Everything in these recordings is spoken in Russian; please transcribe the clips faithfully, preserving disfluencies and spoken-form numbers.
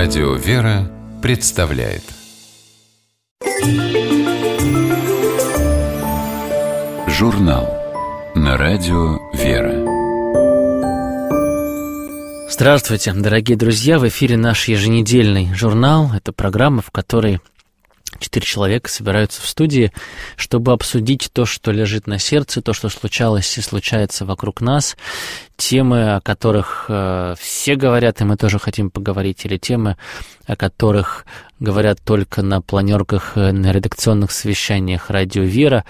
Радио «Вера» представляет журнал на радио «Вера». Здравствуйте, дорогие друзья! В эфире наш еженедельный журнал. Это программа, в которой четыре человека собираются в студии, чтобы обсудить то, что лежит на сердце, то, что случалось и случается вокруг нас, темы, о которых э, все говорят, и мы тоже хотим поговорить, или темы, о которых говорят только на планерках, на редакционных совещаниях «Радио Вера»,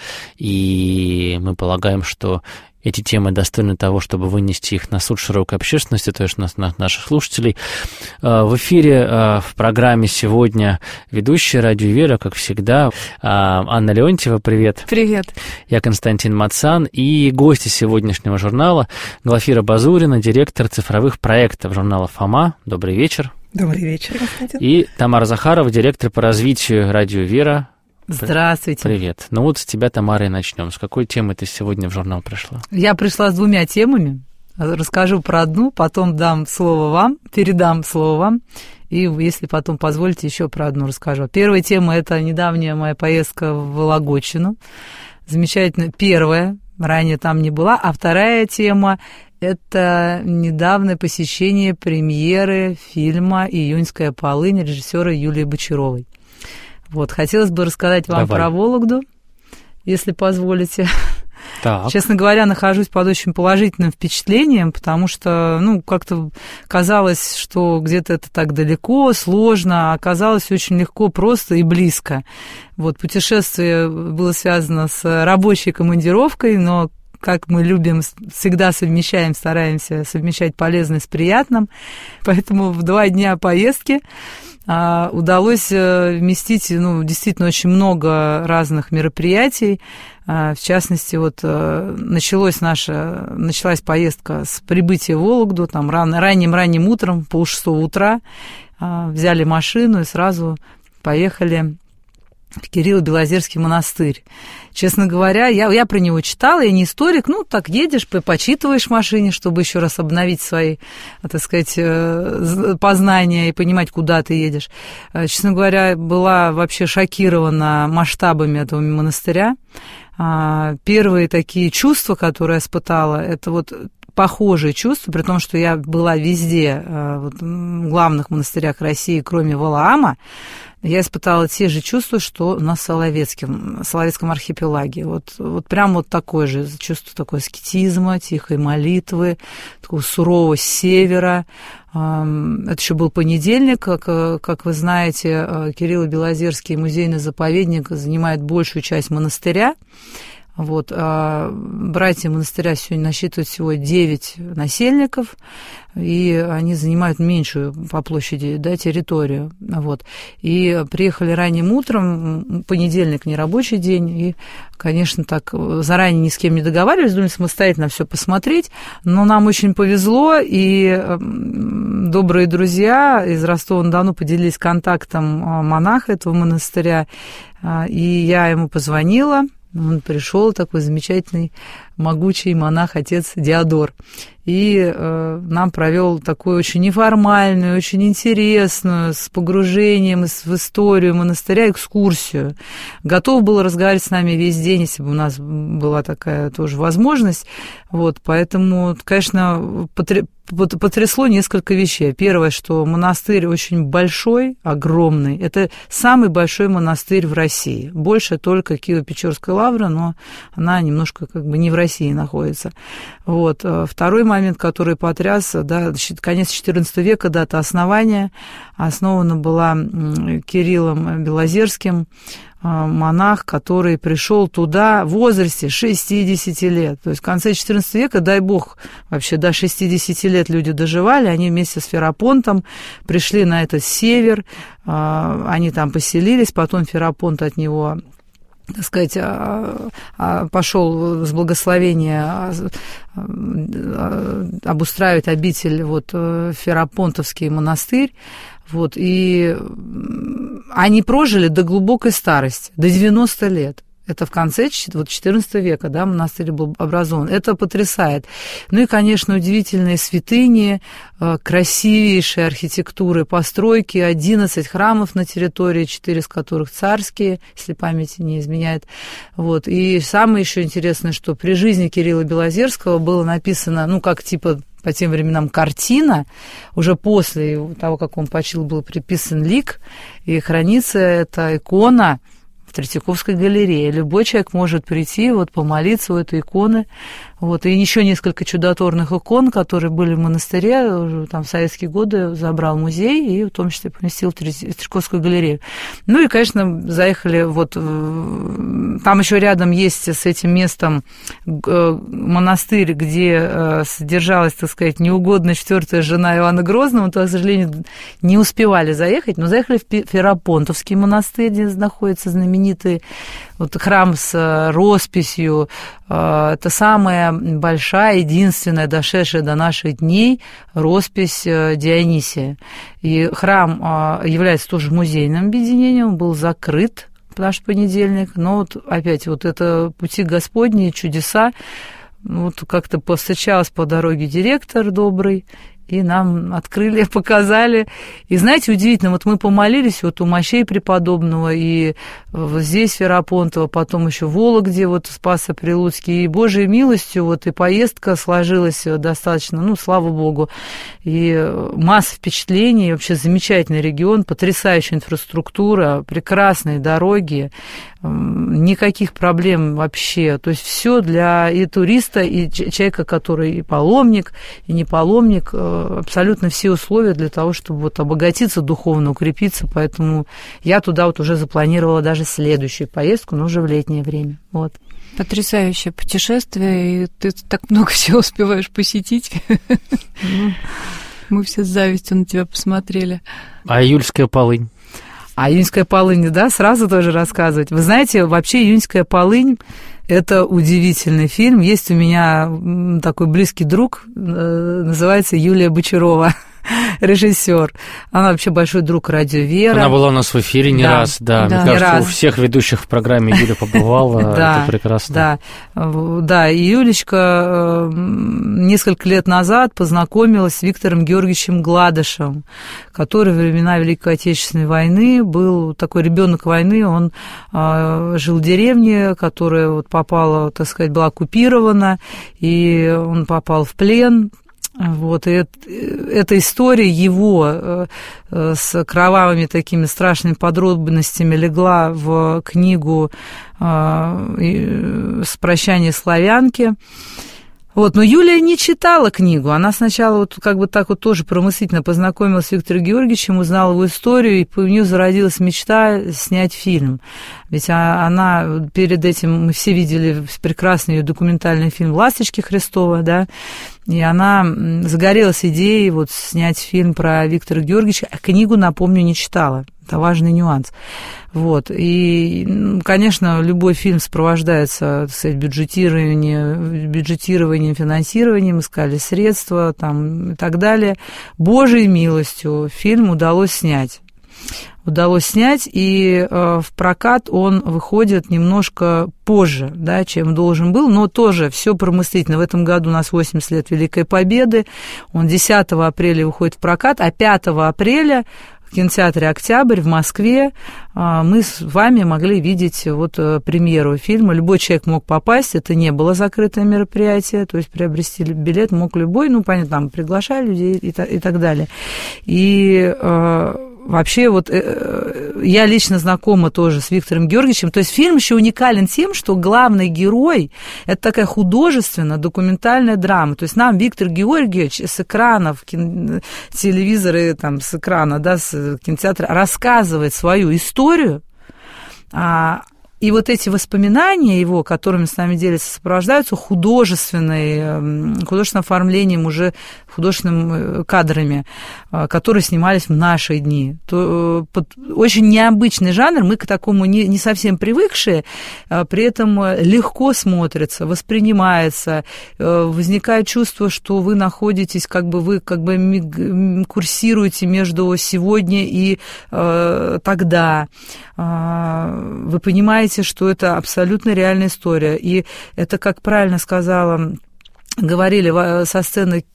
и мы полагаем, что эти темы достойны того, чтобы вынести их на суд широкой общественности, то есть на, на наших слушателей. В эфире в программе сегодня ведущая «Радио Вера», как всегда, Анна Леонтьева, привет. Привет. Я Константин Мацан, и гости сегодняшнего журнала Глафира Базурина, директор цифровых проектов журнала «Фома». Добрый вечер. Добрый вечер, Константин. И Тамара Захарова, директор по развитию «Радио Вера». Здравствуйте. Привет. Ну вот с тебя, Тамара, и начнем. С какой темы ты сегодня в журнал пришла? Я пришла с двумя темами. Расскажу про одну, потом дам слово вам, передам слово вам. И если потом позволите, еще про одну расскажу. Первая тема – это недавняя моя поездка в Вологодчину. Замечательно. Первая, ранее там не была. А вторая тема – это недавнее посещение премьеры фильма «Июньская полынь» режиссера Юлии Бочаровой. Вот, хотелось бы рассказать вам Давай. про Вологду, если позволите. Так. Честно говоря, нахожусь под очень положительным впечатлением, потому что, ну, как-то казалось, что где-то это так далеко, сложно, а оказалось очень легко, просто и близко. Вот, путешествие было связано с рабочей командировкой, но, как мы любим, всегда совмещаем, стараемся совмещать полезное с приятным, поэтому в два дня поездки а, удалось вместить, ну, действительно очень много разных мероприятий. А, в частности, вот началось наша, началась поездка с прибытия в Вологду, там ран, ранним-ранним утром, полшестого утра, а, взяли машину и сразу поехали в Кирилло-Белозерский монастырь. Честно говоря, я, я про него читала, я не историк, ну, так едешь, почитываешь в машине, чтобы еще раз обновить свои, так сказать, познания и понимать, куда ты едешь. Честно говоря, была вообще шокирована масштабами этого монастыря. Первые такие чувства, которые я испытала, это вот похожие чувства, при том, что я была везде, вот, в главных монастырях России, кроме Валаама, я испытала те же чувства, что на Соловецком, Соловецком архипелаге. Вот, вот прям вот такое же чувство, такое аскетизма, тихой молитвы, такого сурового севера. Это еще был понедельник, как, как вы знаете, Кирилло-Белозерский музейный заповедник занимает большую часть монастыря. Вот, а братья монастыря сегодня насчитывают всего девять насельников, и они занимают меньшую по площади, да, территорию. Вот. И приехали ранним утром, понедельник, не рабочий день, и, конечно, так заранее ни с кем не договаривались, думали самостоятельно все посмотреть, но нам очень повезло, и добрые друзья из Ростова-на-Дону поделились контактом монаха этого монастыря, и я ему позвонила. Он пришел, такой замечательный, могучий монах, отец Диодор. И э, нам провел такую очень неформальную, очень интересную, с погружением в историю монастыря, экскурсию. Готов был разговаривать с нами весь день, если бы у нас была такая тоже возможность. Вот, поэтому, конечно, потрясло несколько вещей. Первое, что монастырь очень большой, огромный. Это самый большой монастырь в России. Больше только Киево-Печорская лавра, но она немножко как бы не в России находится. Вот. Второй момент, который потряс, да, конец четырнадцатого века, дата основания, основана была Кириллом Белозерским, монах, который пришел туда в возрасте шестидесяти лет. То есть в конце четырнадцатого века, дай бог, вообще до шестидесяти лет люди доживали, они вместе с Ферапонтом пришли на этот север, они там поселились, потом Ферапонт от него, так сказать, пошел с благословения обустраивать обитель, вот, Ферапонтовский монастырь. Вот, и они прожили до глубокой старости, до девяноста лет. Это в конце вот, четырнадцатого века, да, монастырь был образован. Это потрясает. Ну и, конечно, удивительные святыни, красивейшие архитектуры, постройки, одиннадцать храмов на территории, четыре из которых царские, если память не изменяет. Вот. И самое еще интересное, что при жизни Кирилла Белозерского было написано, ну, как типа по тем временам картина, уже после того, как он почил, был приписан лик, и хранится эта икона в Третьяковской галерее. Любой человек может прийти, вот, помолиться у этой иконы. Вот, и еще несколько чудотворных икон, которые были в монастыре, уже там в советские годы забрал музей и в том числе поместил в Третьяковскую галерею. Ну и, конечно, заехали, вот, там еще рядом есть с этим местом монастырь, где содержалась, так сказать, неугодная четвертая жена Ивана Грозного, то, к сожалению, не успевали заехать, но заехали в Ферапонтовский монастырь, где находится знаменитый вот храм с росписью. Это самая большая, единственная, дошедшая до наших дней роспись Дионисия. И храм является тоже музейным объединением, он был закрыт в наш понедельник, но вот опять вот это пути Господни, чудеса. Вот как-то повстречалась по дороге директор добрый, и нам открыли, показали. И знаете, удивительно, вот мы помолились вот у мощей преподобного, и вот здесь Ферапонтово, потом еще в Вологде, вот Спасо-Прилуцкий, и Божьей милостью вот и поездка сложилась достаточно, ну, слава Богу, и масса впечатлений, и вообще замечательный регион, потрясающая инфраструктура, прекрасные дороги, никаких проблем вообще, то есть все для и туриста, и человека, который и паломник, и не паломник, абсолютно все условия для того, чтобы вот обогатиться духовно, укрепиться, поэтому я туда вот уже запланировала даже следующую поездку, но уже в летнее время, вот. Потрясающее путешествие, и ты так много всего успеваешь посетить. Мы все с завистью на тебя посмотрели. А июльская полынь? А июньская полынь, да, сразу тоже рассказывать. Вы знаете, вообще июньская полынь – это удивительный фильм. Есть у меня такой близкий друг, называется Юлия Бочарова, режиссер. Она вообще большой друг радио «Вера». Она была у нас в эфире не да, раз, да. да. Мне кажется, раз. У всех ведущих в программе Юля побывала, это прекрасно. Да, да. И Юлечка несколько лет назад познакомилась с Виктором Георгиевичем Гладышем, который во времена Великой Отечественной войны был такой ребенок войны, он жил в деревне, которая вот попала, так сказать, была оккупирована, и он попал в плен. Вот, и это, эта история его э, с кровавыми такими страшными подробностями легла в книгу э, «С прощания славянки». Вот, но Юлия не читала книгу, она сначала вот как бы так вот тоже промыслительно познакомилась с Виктором Георгиевичем, узнала его историю, и у нее зародилась мечта снять фильм. Ведь она перед этим, мы все видели прекрасный ее документальный фильм «Ласточки Христова», да, и она загорелась идеей вот снять фильм про Виктора Георгиевича, а книгу, напомню, не читала. Это важный нюанс. Вот. И, конечно, любой фильм сопровождается, так сказать, бюджетированием, бюджетированием, финансированием, искали средства там, и так далее. Божьей милостью фильм удалось снять. Удалось снять, и э, в прокат он выходит немножко позже, да, чем должен был, но тоже все промыслительно. В этом году у нас восемьдесят лет Великой Победы, он десятого апреля выходит в прокат, а пятого апреля в кинотеатре «Октябрь» в Москве мы с вами могли видеть вот премьеру фильма. Любой человек мог попасть, это не было закрытое мероприятие, то есть приобрести билет мог любой, ну, понятно, там приглашали людей и, и так далее. И вообще, вот э, я лично знакома тоже с Виктором Георгиевичем. То есть фильм еще уникален тем, что главный герой – это такая художественная документальная драма. То есть нам Виктор Георгиевич с экранов, кино, телевизоры, там, с экрана, да, с кинотеатра рассказывает свою историю, а, и вот эти воспоминания его, которыми с нами делятся, сопровождаются художественной, художественным оформлением, уже художественными кадрами, которые снимались в наши дни. То, очень необычный жанр, мы к такому не, не совсем привыкшие, при этом легко смотрится, воспринимается, возникает чувство, что вы находитесь, как бы вы как бы курсируете между сегодня и э, тогда. Вы понимаете, понимаете, что это абсолютно реальная история. И это, как правильно сказала... Говорили со сцены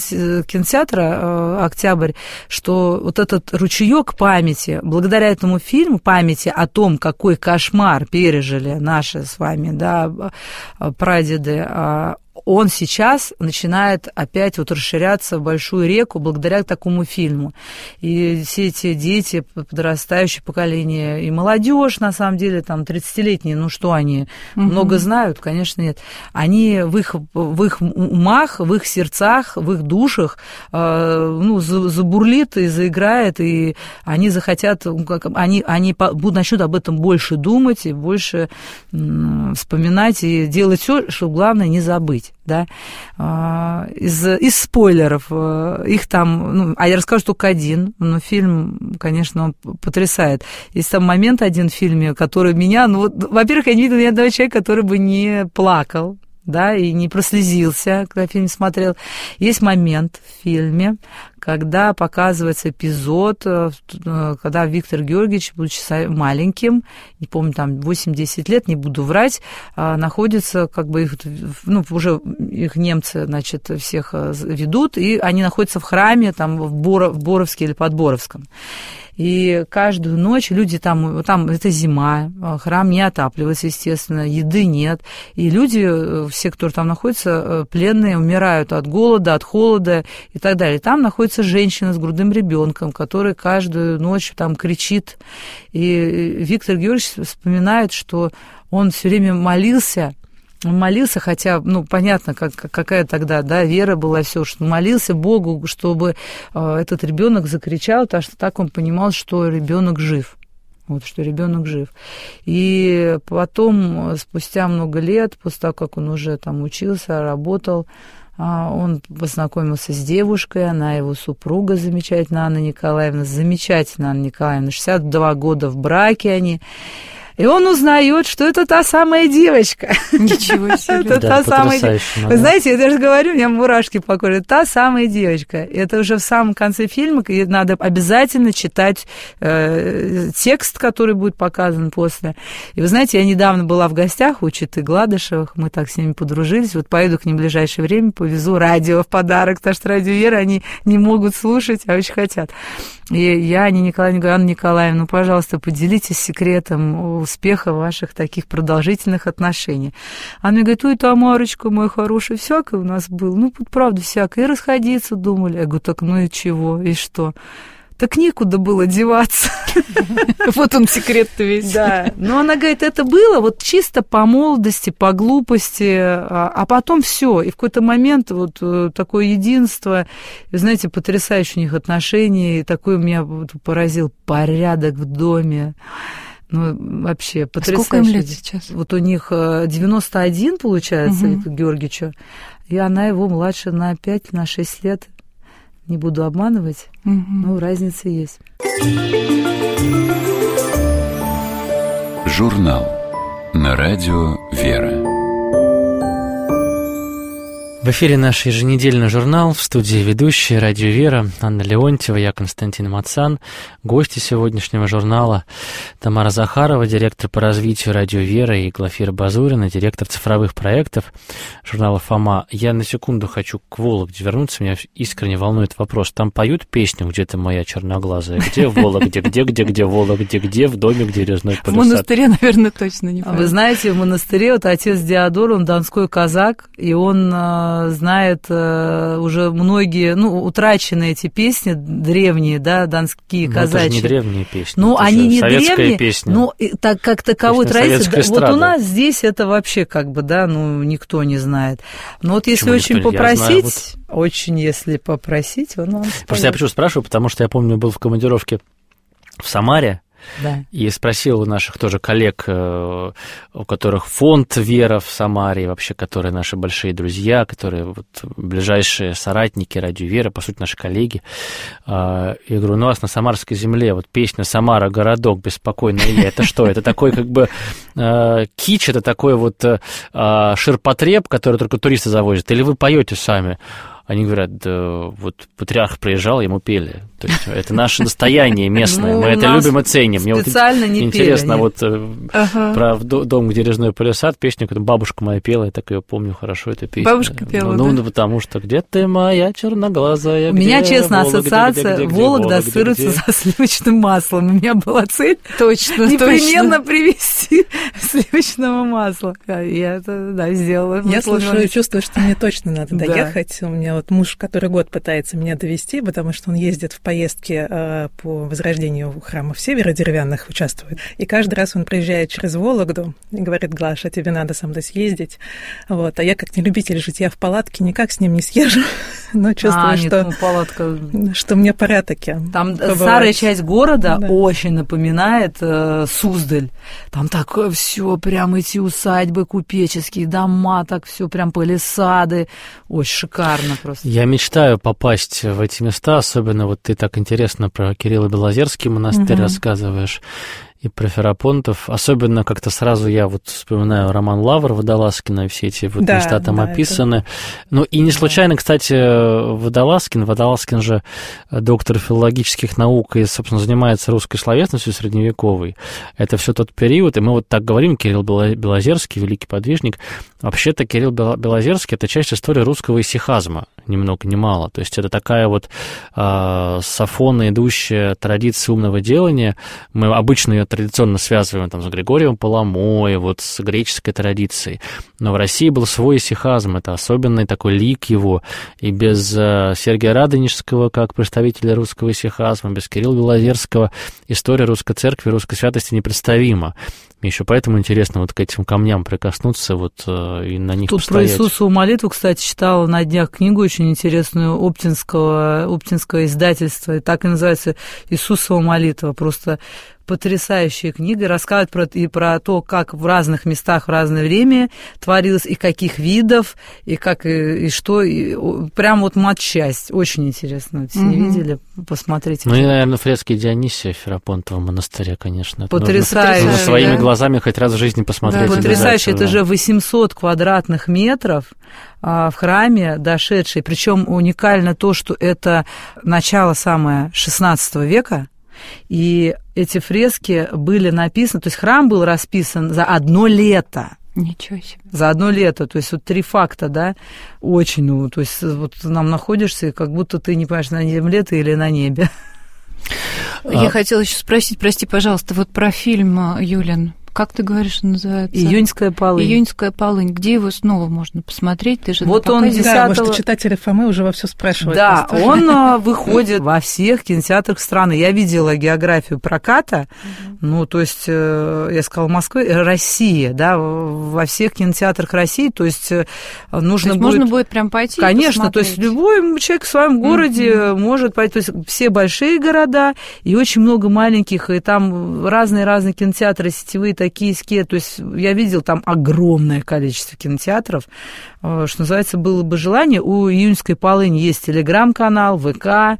кинотеатра «Октябрь», что вот этот ручеёк памяти, благодаря этому фильму, памяти о том, какой кошмар пережили наши с вами, да, прадеды, он сейчас начинает опять вот расширяться в большую реку благодаря такому фильму. И все эти дети, подрастающее поколение, и молодежь, на самом деле, там, тридцатилетние, ну что они, угу. много знают? Конечно, нет. Они в их, в их умах, в их сердцах, в их душах, э, ну, забурлит и заиграет, и они захотят, они, они будут, начнут об этом больше думать и больше э, вспоминать, и делать все, чтобы главное не забыть. Да, из, из спойлеров, их там, ну, а я расскажу только один, но фильм, конечно, он потрясает. Есть там момент один в фильме, который меня, ну, вот, во-первых, я не видела ни одного человека, который бы не плакал, да, и не прослезился, когда фильм смотрел. Есть момент в фильме, когда показывается эпизод, когда Виктор Георгиевич, будучи маленьким, не помню, там восемь-десять лет, не буду врать, находится, как бы, их, ну, уже их немцы, значит, всех ведут, и они находятся в храме, там, в, Боро, в Боровске или под Боровском. И каждую ночь люди там, там это зима, храм не отапливается, естественно, еды нет. И люди, все, кто там находится, пленные, умирают от голода, от холода и так далее. Там находится женщина с грудным ребенком, которая каждую ночь там кричит. И Виктор Георгиевич вспоминает, что он все время молился. Он молился, хотя, ну, понятно, как, какая тогда, да, вера была, все, что молился Богу, чтобы э, этот ребенок закричал, потому что так он понимал, что ребенок жив. Вот, что ребенок жив. И потом, спустя много лет, после того, как он уже там учился, работал, он познакомился с девушкой, она его супруга замечательная, Анна Николаевна, замечательная Анна Николаевна, шестьдесят два года в браке они. И он узнает, что это та самая девочка. Ничего себе. Это та самая девочка. Вы знаете, я даже говорю, у меня мурашки по коже. Та самая девочка. Это уже в самом конце фильма, и надо обязательно читать э, текст, который будет показан после. И вы знаете, я недавно была в гостях у Читы Гладышевых, мы так с ними подружились. Вот поеду к ним в ближайшее время, повезу радио в подарок, потому что радио Вера они не могут слушать, а очень хотят. И я, Анне Николаевне, говорю: Анна Николаевна, ну, пожалуйста, поделитесь секретом успеха ваших таких продолжительных отношений. Она мне говорит: ой, Тамарочка, моя хорошая, всякое у нас было. Ну, правда, всякое. И расходиться думали. Я говорю: так ну и чего, и что? Так некуда было деваться. Вот он секрет-то весь. Да. Но она говорит, это было вот чисто по молодости, по глупости, а потом все. И в какой-то момент вот такое единство, знаете, потрясающие у них отношения, и такой меня поразил порядок в доме. Ну, вообще потрясающе. А сколько им лет сейчас? Вот у них девяносто один, получается, угу. Виктору Георгиевичу, и она его младше на пять, на шесть лет. Не буду обманывать, угу. но разница есть. Журнал на радио «Вера». В эфире наш еженедельный журнал, в студии ведущая радио «Вера» Анна Леонтьева, я Константин Мацан. Гости сегодняшнего журнала Тамара Захарова, директор по развитию радио «Вера», и Глафира Базурина, директор цифровых проектов журнала «Фома». Я на секунду хочу к Вологде вернуться, меня искренне волнует вопрос. Там поют песню «Где ты, моя черноглазая»? Где в Вологде? Где, где, где в Вологде? Где в доме, где резной полюсат? В монастыре, наверное, точно не поют. Вы знаете, в монастыре вот отец Диодор, он донской казак, и он знает э, уже многие, ну, утраченные эти песни древние, да, донские, казачьи. Это же не древние песни. Ну, они не древние, песня. но так как таковой традиции. Да, вот у нас здесь это вообще как бы, да, ну, никто не знает. Но вот если очень попросить, знаю, вот... очень если попросить, он вам споет. Просто я почему спрашиваю, потому что я помню, был в командировке в Самаре, да. И спросил у наших тоже коллег, у которых фонд «Вера» в Самаре, вообще, которые наши большие друзья, которые вот ближайшие соратники радио «Вера», по сути, наши коллеги. Я говорю, ну, у нас на Самарской земле вот песня «Самара, городок, беспокойная я». Это что? Это такой как бы кич, это такой вот ширпотреб, который только туристы завозят? Или вы поете сами? они говорят, да, вот патриарх приезжал, ему пели. То есть это наше достояние местное, мы это любим и ценим. Мне вот интересно, вот про дом, где резной палисад, песню, которую бабушка моя пела, я так ее помню хорошо, эту песню. Бабушка пела, ну, да? Ну, потому что где ты моя черноглазая? У меня, честно, ассоциация Вологда ассоциируется со сливочным маслом. У меня была цель точно, непременно привезти сливочного масла. Я это, да, сделала. Я слушаю и чувствую, что мне точно надо доехать. У меня вот муж который год пытается меня довести, потому что он ездит в поездке э, по возрождению храмов Севера деревянных, участвует. И каждый раз он приезжает через Вологду и говорит: Глаша, тебе надо со мной съездить. Вот. А я, как не любитель житья в палатке, никак с ним не съезжу, но чувствую, а, что, нет, ну, палатка... что мне пора таки Там побывать. Старая часть города да. очень напоминает э, Суздаль. Там такое все, прям эти усадьбы купеческие, дома, так все прям палисады. Очень шикарно просто. Я мечтаю попасть в эти места, особенно вот ты так интересно про Кирилло-Белозерский монастырь угу. рассказываешь, и про Ферапонтов. Особенно как-то сразу я вот вспоминаю роман «Лавр» Водолазкина, все эти вот да, места там да, описаны. Это... Ну и не случайно, да. кстати, Водолазкин, Водолазкин же доктор филологических наук и, собственно, занимается русской словесностью средневековой. Это все тот период, и мы вот так говорим, Кирилл Белозерский, великий подвижник. Вообще-то Кирилл Белозерский — это часть истории русского исихазма, ни много ни мало. То есть это такая вот э, сафонно идущая традиция умного делания. Мы обычно ее традиционно связываем там, с Григорием Паламой, вот, с греческой традицией. Но в России был свой исихазм, это особенный такой лик его. И без э, Сергия Радонежского, как представителя русского исихазма, без Кирилла Белозерского история русской церкви, русской святости непредставима. Мне еще поэтому интересно вот к этим камням прикоснуться вот, э, и на них Тут постоять. про Иисусову молитву, кстати, читала на днях книгу очень интересную Оптинского, Оптинского издательства, и так и называется «Иисусова молитва». Просто потрясающая книга, рассказывает про, и про то, как в разных местах в разное время творилось, и каких видов, и как, и, и что, и, прям вот матчасть. Очень интересно. Если mm-hmm. не видели, посмотрите. Ну и, наверное, фрески Дионисия в Ферапонтовом монастыре, конечно. Потрясающе. Нужно своими да? глазами хоть раз в жизни посмотреть. Да, потрясающе. Это же восемьсот квадратных метров а, в храме дошедший. Причем уникально то, что это начало самое шестнадцатого века, и эти фрески были написаны, то есть храм был расписан за одно лето. Ничего себе. За одно лето, то есть вот три факта, да, очень, ну, то есть вот там находишься, и как будто ты не понимаешь, на земле ты или на небе. Я а... хотела еще спросить, прости, пожалуйста, вот про фильм, Юлин. Как ты говоришь, он называется? «Июньская полынь». «Июньская полынь». Где его снова можно посмотреть? Ты же вот он десятого... Да, может, читатели Фомы уже во все спрашивают. Да, он выходит во всех кинотеатрах страны. Я видела географию проката, угу. ну, то есть, я сказала, Москва, Россия, да, во всех кинотеатрах России, то есть, нужно то есть будет... можно будет прям пойти Конечно, то есть, любой человек в своем городе угу. может пойти, то есть, все большие города и очень много маленьких, и там разные-разные кинотеатры сетевые, токийские, то есть я видел там огромное количество кинотеатров, что называется, было бы желание. У «Июньской полыни» есть телеграм-канал, ВК,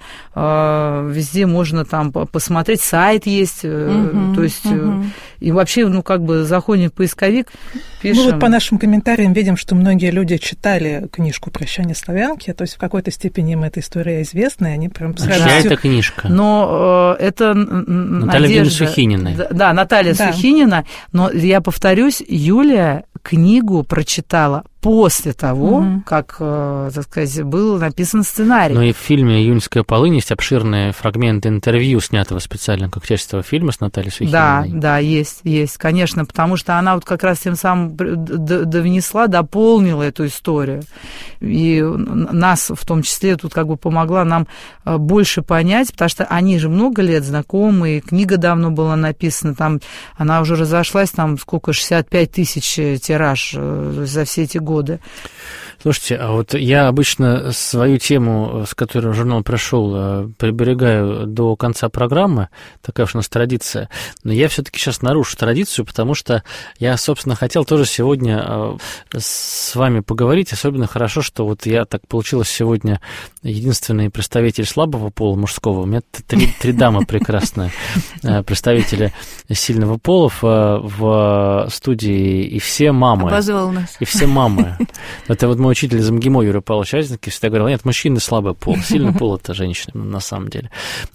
везде можно там посмотреть, сайт есть, uh-huh, то есть uh-huh. и вообще, ну, как бы заходим в поисковик, пишем. Ну, вот по нашим комментариям видим, что многие люди читали книжку «Прощание славянки», то есть в какой-то степени им эта история известна, и они прям сразу... Чья это книжка? Но э, это Наталья Евгеньевна Сухинина. Да, да, Наталья да. Сухинина, но я повторюсь, Юлия книгу прочитала после того, угу. как, так сказать, был написан сценарий. Ну и в фильме «Июньская полынь» есть обширные фрагменты интервью, снятого специально как часть этого фильма с Натальей Сухининой. Да, да, есть, есть, конечно, потому что она вот как раз тем самым довнесла, дополнила эту историю. И нас в том числе тут как бы помогла нам больше понять, потому что они же много лет знакомы, и книга давно была написана, там она уже разошлась, там сколько, шестьдесят пять тысяч тираж за все эти годы. Слушайте, а вот я обычно свою тему, с которой журнал прошел, приберегаю до конца программы, такая уж у нас традиция, но я все-таки сейчас нарушу традицию, потому что я, собственно, хотел тоже сегодня с вами поговорить, особенно хорошо, что вот я так получилось сегодня единственный представитель слабого пола мужского, у меня три, три дамы прекрасные, представители сильного пола в студии, и все мамы. Обозвал нас. И все мамы. Это вот мой учитель из МГИМО Юрий Павлович Азинский всегда говорил: нет, мужчины слабый пол, сильный пол – это женщины, на самом деле.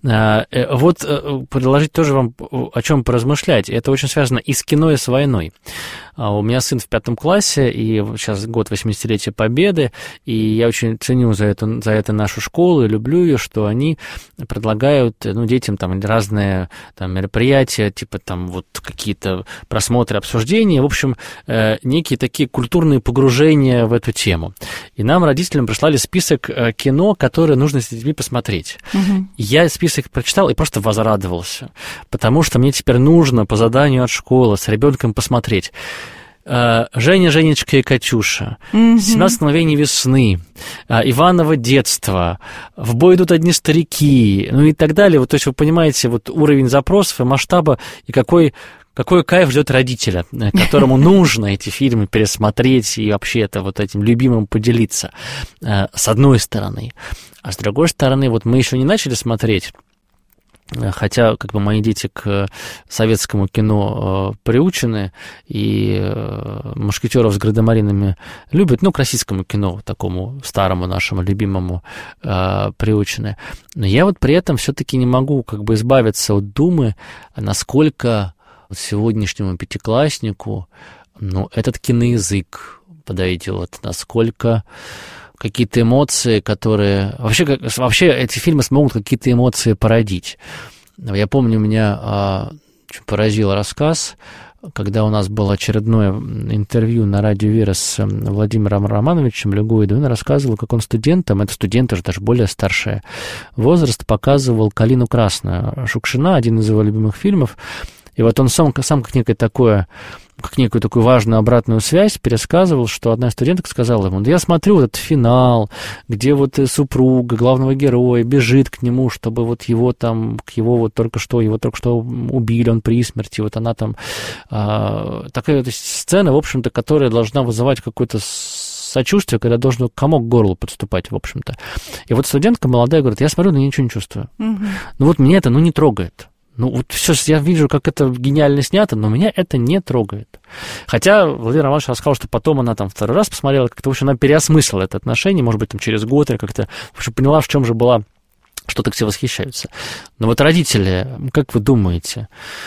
Вот предложить тоже вам о чем поразмышлять. Это очень связано и с кино, и с войной. У меня сын в пятом классе, и сейчас год восьмидесятилетия Победы, и я очень ценю за это, за это нашу школу и люблю ее, что они предлагают, ну, детям там разные там мероприятия, типа там вот какие-то просмотры, обсуждения, в общем, э, некие такие культурные погружения в эту тему. И нам, родителям, прислали список кино, которое нужно с детьми посмотреть. Угу. Я список прочитал и просто возрадовался, потому что мне теперь нужно по заданию от школы с ребенком посмотреть «Женя, Женечка и Катюша», «семнадцать мгновений весны», «Иваново детство», «В бой идут одни старики», ну и так далее. Вот, то есть вы понимаете вот уровень запросов и масштаба, и какой, какой кайф ждет родителя, которому нужно эти фильмы пересмотреть и вообще это вот этим любимым поделиться, с одной стороны. А с другой стороны, вот мы еще не начали смотреть. Хотя, как бы, мои дети к советскому кино э, приучены, и э, «Мушкетеров» с гардемаринами любят, ну, к российскому кино, такому старому нашему, любимому, э, приучены. Но я вот при этом все-таки не могу, как бы, избавиться от думы, насколько сегодняшнему пятикласснику, ну, этот киноязык подойдет, насколько какие-то эмоции, которые... Вообще, как... Вообще эти фильмы смогут какие-то эмоции породить. Я помню, меня а, поразил рассказ, когда у нас было очередное интервью на радио «Вера» с Владимиром Романовичем Люгоидовым. Он рассказывал, как он студентам, это студенты уже даже более старший возраст, показывал «Калину красную» Шукшина, один из его любимых фильмов. И вот он сам, сам как некое такое... как некую такую важную обратную связь пересказывал, что одна студентка сказала ему: да я смотрю вот этот финал, где вот супруга главного героя бежит к нему, чтобы вот его там, к его вот только что, его только что убили, он при смерти, вот она там... А, такая вот сцена, в общем-то, которая должна вызывать какое-то сочувствие, когда должен комок к горлу подступать, в общем-то. И вот студентка молодая говорит: я смотрю, но я ничего не чувствую. Угу. Ну вот меня это, ну, не трогает. Ну, вот все, я вижу, как это гениально снято, но меня это не трогает. Хотя Владимир Романович рассказал, что потом она там второй раз посмотрела, как-то, в общем, она переосмыслила это отношение, может быть, там через год, или как-то, в общем, поняла, в чем же была, что так все восхищаются. Но вот родители, как вы думаете,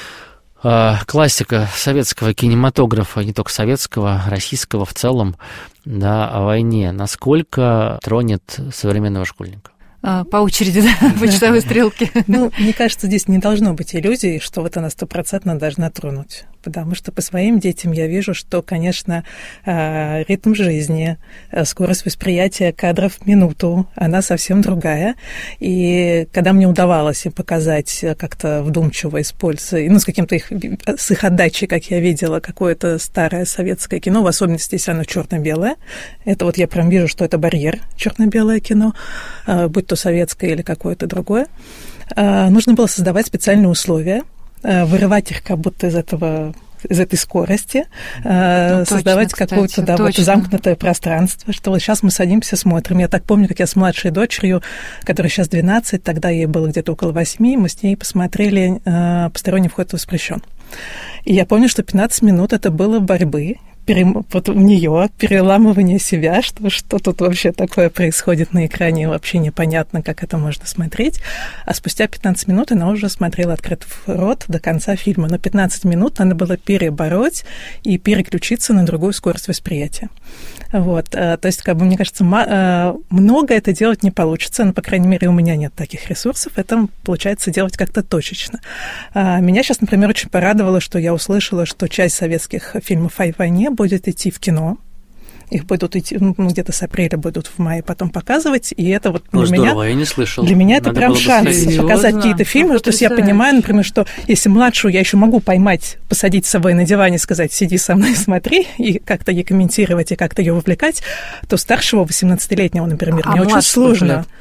классика советского кинематографа, не только советского, российского в целом, да, о войне, насколько тронет современного школьника? По очереди, да, по часовой стрелке. Ну, мне кажется, здесь не должно быть иллюзий, что вот она стопроцентно должна тронуть. Потому что по своим детям я вижу, что, конечно, ритм жизни, скорость восприятия кадров в минуту, она совсем другая. И когда мне удавалось им показать как-то вдумчиво, используя, ну, с каким-то их, с их отдачей, как я видела, какое-то старое советское кино, в особенности, если оно черно-белое, это вот я прям вижу, что это барьер, черно-белое кино, будь то советское или какое-то другое, нужно было создавать специальные условия, вырывать их как будто из этого, из этой скорости, ну, создавать точно, какое-то да, вот, замкнутое пространство, что вот сейчас мы садимся, смотрим. Я так помню, как я с младшей дочерью, которой сейчас двенадцать, тогда ей было где-то около восьми, мы с ней посмотрели «Посторонний вход воспрещен». И я помню, что пятнадцать минут это было борьбы, вот у нее переламывание себя, что, что тут вообще такое происходит на экране, вообще непонятно, как это можно смотреть. А спустя пятнадцать минут она уже смотрела открыв рот до конца фильма. Но пятнадцать минут надо было перебороть и переключиться на другую скорость восприятия. Вот. То есть, как бы, мне кажется, много это делать не получится, но, по крайней мере, у меня нет таких ресурсов, это получается делать как-то точечно. Меня сейчас, например, очень порадовало, что я услышала, что часть советских фильмов о войне будет идти в кино. Их будут идти, ну, где-то с апреля будут в мае потом показывать, и это вот для ну, меня... Здорово, я не слышал. Для меня это Надо прям шанс Серьезно? показать какие-то фильмы, то есть я понимаю, например, что если младшую я еще могу поймать, посадить с собой на диване, сказать: сиди со мной, смотри, и как-то ей комментировать, и как-то ее вовлекать, то старшего, восемнадцатилетнего, например, а мне очень сложно.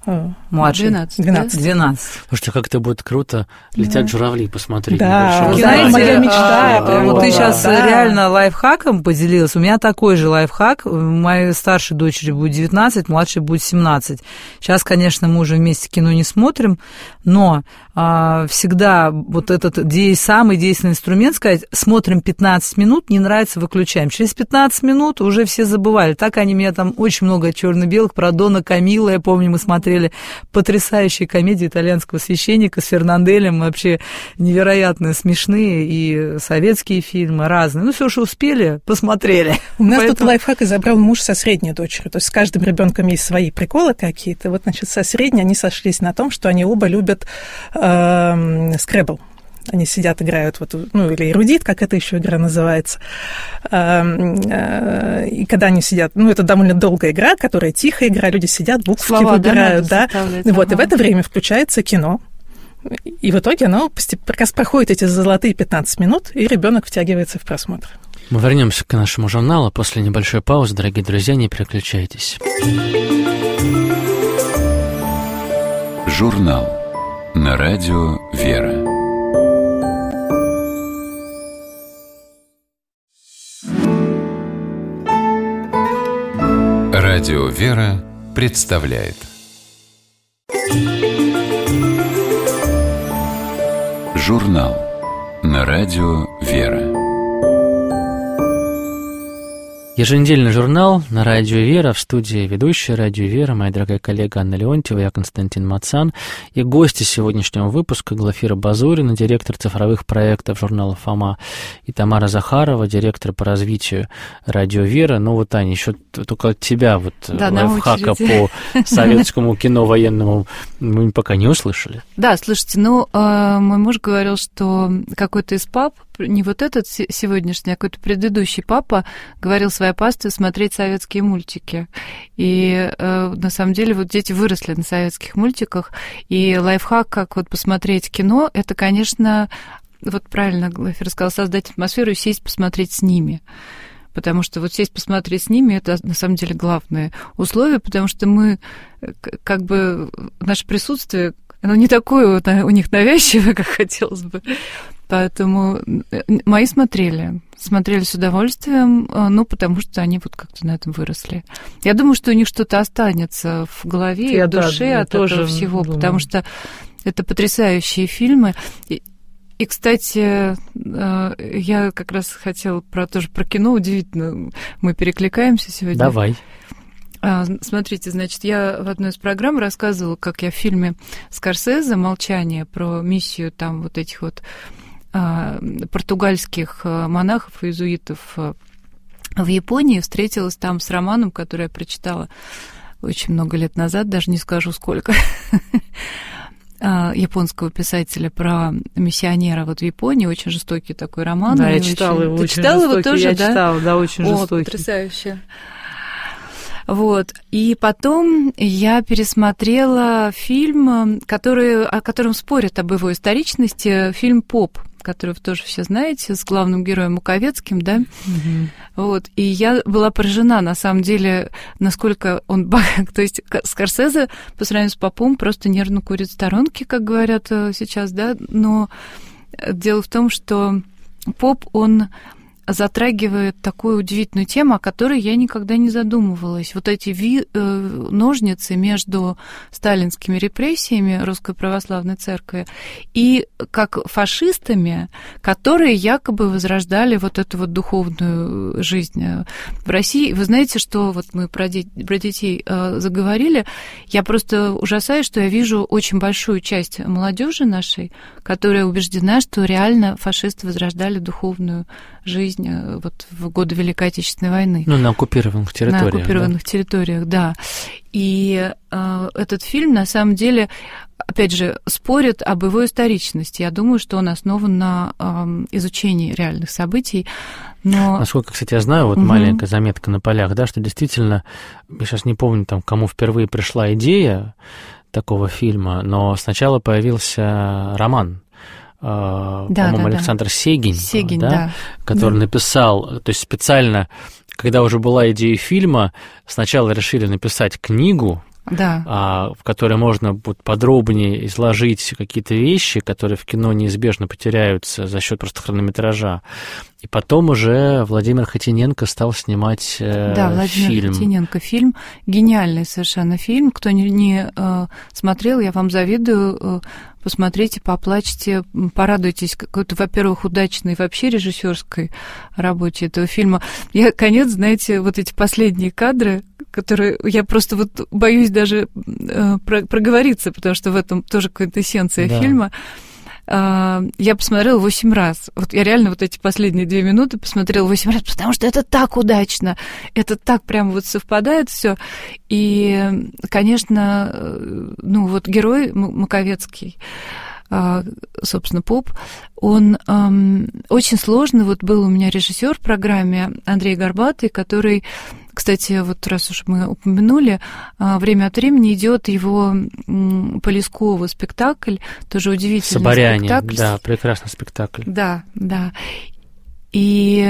Младший. двенадцать. двенадцать. двенадцать. Слушайте, как это будет круто. Летят да. журавли посмотреть. Да, вы знаете, моя мечта. А, вот ты сейчас да. реально лайфхаком поделилась. У меня такой же лайфхак. Моей старшей дочери будет девятнадцать, младшей будет семнадцать. Сейчас, конечно, мы уже вместе кино не смотрим, но а, всегда вот этот де- самый действенный инструмент сказать, смотрим пятнадцать минут, не нравится, выключаем. Через пятнадцать минут уже все забывали. Так они меня там очень много черно-белых про Дона Камилла, я помню, мы смотрели потрясающие комедии итальянского священника с Фернанделем, вообще невероятно смешные, и советские фильмы разные. Ну, все, что успели, посмотрели. У нас Поэтому... тут лайфхак изобрел муж со средней дочерью. То есть с каждым ребенком есть свои приколы какие-то. Вот, значит, со средней они сошлись на том, что они оба любят э, скребл. Они сидят, играют, вот, ну, или эрудит, как эта еще игра называется. И когда они сидят, ну, это довольно долгая игра, которая тихая игра, люди сидят, буквы Слова, выбирают, да. да. Вот, ага. и в это время включается кино. И в итоге оно как раз проходит эти золотые пятнадцать минут, и ребенок втягивается в просмотр. Мы вернемся к нашему журналу после небольшой паузы. Дорогие друзья, не переключайтесь. Журнал на радио «Вера». Радио «Вера» представляет журнал на радио «Вера». Еженедельный журнал на радио «Вера», в студии ведущая радио «Вера», моя дорогая коллега Анна Леонтьева, я Константин Мацан, и гости сегодняшнего выпуска Глафира Базурина, директор цифровых проектов журнала «Фома», и Тамара Захарова, директор по развитию радио «Вера». Ну вот, Аня, еще только от тебя вот да, лайфхака по советскому кино военному мы пока не услышали. Да, слушайте, ну, мой муж говорил, что какой-то из пап, не вот этот сегодняшний, а какой-то предыдущий папа говорил своей пасте смотреть советские мультики. И э, на самом деле вот дети выросли на советских мультиках, и лайфхак, как вот посмотреть кино, это, конечно, вот правильно Глафир сказал, создать атмосферу и сесть посмотреть с ними. Потому что вот сесть посмотреть с ними, это на самом деле главное условие, потому что мы, как бы, наше присутствие, оно не такое у них навязчивое, как хотелось бы. Поэтому мои смотрели, смотрели с удовольствием, ну, потому что они вот как-то на этом выросли. Я думаю, что у них что-то останется в голове и в душе от этого всего, думаю. Потому что это потрясающие фильмы. И, и, кстати, я как раз хотела про, тоже про кино, удивительно, мы перекликаемся сегодня. Давай. Смотрите, значит, я в одной из программ рассказывала, как я в фильме Скорсезе «Молчание» про миссию там вот этих вот португальских монахов и иезуитов в Японии встретилась там с романом, который я прочитала очень много лет назад, даже не скажу сколько, японского писателя про миссионера вот в Японии, очень жестокий такой роман. Да, я читала очень... его, Ты очень читала жестокий, его тоже, я да? читала, да, очень О, жестокий. Потрясающе. Вот. И потом я пересмотрела фильм, который, о котором спорят об его историчности, фильм «Поп», который вы тоже все знаете, с главным героем Маковецким, да? Mm-hmm. Вот. И я была поражена, на самом деле, насколько он... То есть Скорсезе по сравнению с Попом просто нервно курит в сторонке, как говорят сейчас, да? Но дело в том, что Поп, он... затрагивает такую удивительную тему, о которой я никогда не задумывалась. Вот эти ви- э, ножницы между сталинскими репрессиями Русской Православной Церкви и как фашистами, которые якобы возрождали вот эту вот духовную жизнь в России. Вы знаете, что вот мы про, де- про детей э, заговорили, я просто ужасаюсь, что я вижу очень большую часть молодежи нашей, которая убеждена, что реально фашисты возрождали духовную жизнь вот в годы Великой Отечественной войны. Ну, на оккупированных территориях. На оккупированных да? территориях, да. И э, этот фильм, на самом деле, опять же, спорит об его историчности. Я думаю, что он основан на э, изучении реальных событий. Но... Насколько, кстати, я знаю, вот угу. маленькая заметка на полях, да, что действительно, я сейчас не помню, там, кому впервые пришла идея такого фильма, но сначала появился роман. Uh, да, по-моему, да, Александр да. Сегин, Сегин да, да. который да. написал, то есть специально, когда уже была идея фильма, сначала решили написать книгу, да. а, в которой можно вот подробнее изложить какие-то вещи, которые в кино неизбежно потеряются за счет просто хронометража. И потом уже Владимир Хотиненко стал снимать э, да, Владимир фильм. Хотиненко. Фильм, гениальный совершенно фильм. Кто не, не э, смотрел, я вам завидую. Э, посмотрите, поплачьте, порадуйтесь какой-то, во-первых, удачной вообще режиссерской работе этого фильма. Я, конец, знаете, вот эти последние кадры, которые я просто вот боюсь даже э, про, проговориться, потому что в этом тоже квинтэссенция да. фильма. Я посмотрела восемь раз. Вот я реально вот эти последние две минуты посмотрела восемь раз, потому что это так удачно, это так прям вот совпадает все. И, конечно, ну вот герой Маковецкий, собственно, Поп, он эм, очень сложный. Вот был у меня режиссер в программе Андрей Горбатый, который, кстати, вот раз уж мы упомянули, время от времени идет его Полескового спектакль, тоже удивительный Соборяне, спектакль. Да, прекрасный спектакль. Да, да. И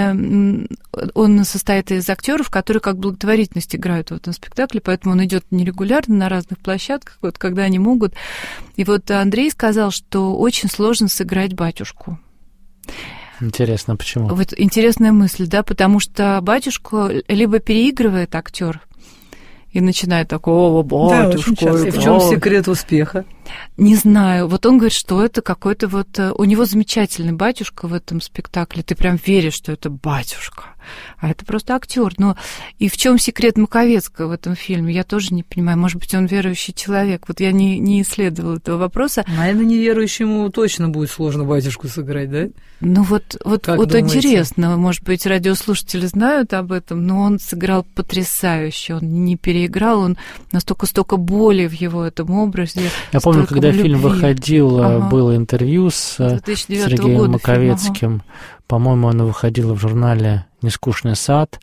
он состоит из актеров, которые как благотворительность играют в этом спектакле, поэтому он идет нерегулярно на разных площадках, вот когда они могут. И вот Андрей сказал, что очень сложно сыграть батюшку. Интересно, почему? Вот интересная мысль, да, потому что батюшку либо переигрывает актер и начинает такого батюшку. Да, и в чем секрет успеха? Не знаю. Вот он говорит, что это какой-то вот... У него замечательный батюшка в этом спектакле. Ты прям веришь, что это батюшка. А это просто актер. Но и в чем секрет Маковецкого в этом фильме? Я тоже не понимаю. Может быть, он верующий человек. Вот я не, не исследовала этого вопроса. Наверное, неверующему точно будет сложно батюшку сыграть, да? Ну вот, вот, вот интересно. Может быть, радиослушатели знают об этом, но он сыграл потрясающе. Он не переиграл, он настолько столько боли в его этом образе. Я помню, когда фильм выходил, ага. было интервью с Сергеем Маковецким. Фильм, ага. По-моему, оно выходило в журнале «Нескучный сад»,